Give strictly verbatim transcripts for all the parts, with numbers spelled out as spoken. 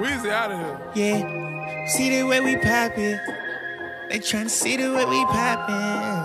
Weezy out of here. Yeah, see the way we poppin'. They tryna see the way we poppin'.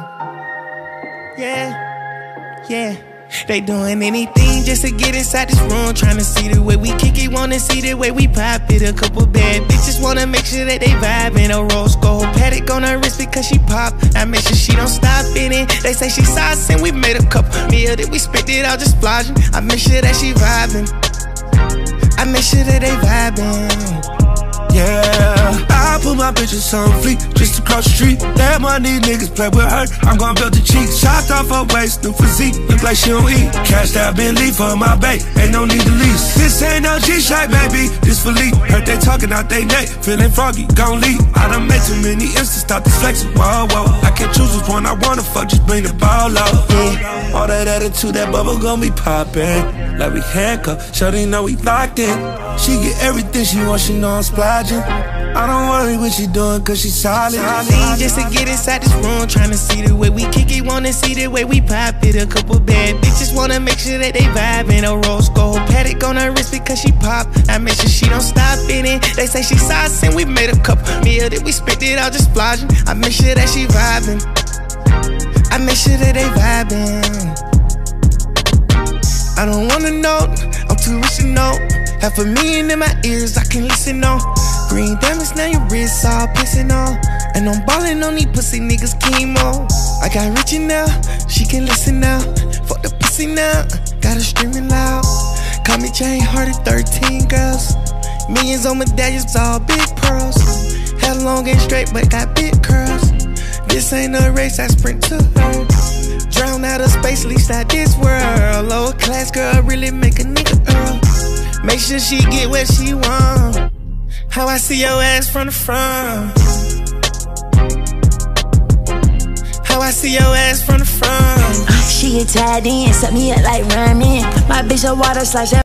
Yeah, yeah. They doing anything just to get inside this room. Tryna see the way we kick it, wanna see the way we pop it. A couple bad bitches wanna make sure that they vibin'. A rose gold Patek on her wrist because she pop. I make sure she don't stop in it. They say she sauce and we made a couple meal that we spent it all just splodging. I make sure that she vibin'. I make sure that they vibin'. Yeah, I put my bitches on fleek just across the street. Let my these niggas play with her. I'm gon' build the cheeks. Chopped off her waist, new physique. Look like she don't eat. Cashed out Bentley for my bae. Ain't no need to lease. This ain't no G-Shite, baby. This for Lee. Heard they talking out they neck. Feeling froggy, gon' leave. I done made too many instants. Stop this flexing. Whoa, whoa. I can't choose which one I wanna fuck. Just bring the ball up. Yeah. All that attitude, that bubble gon' be poppin'. Like we handcuffed. Shorty know we locked in. She get everything she wants. She know I'm splodging. I don't worry what she doing cause she solid. Lean just to get inside this room. Tryna see the way we kick it, wanna see the way we pop it. A couple bad bitches wanna make sure that they vibin'. A rose gold Patek on her wrist because she pop. I make sure she don't stop in it. They say she sauce and we made a couple meal that we spent it all just splodging. I make sure that she vibin'. I make sure that they vibin'. I don't wanna know, I'm too rich to know. Half a million in my ears, I can listen on. Green diamonds, now your wrists all pissing on. And I'm ballin' on these pussy niggas chemo. I got Richie now, she can listen now. Fuck the pussy now, got her screaming loud. Call me chain hearted, thirteen girls. Millions on medallions, all big pearls. Hair long and straight, but got big curls. This ain't a race, I sprint to her. Drown out of space, least out this world. Lower class girl really make a nigga earl. Make sure she get what she want. How I see your ass from the front. How I see your ass from the front. She get tied in, set me up like ramen. My bitch a water slide.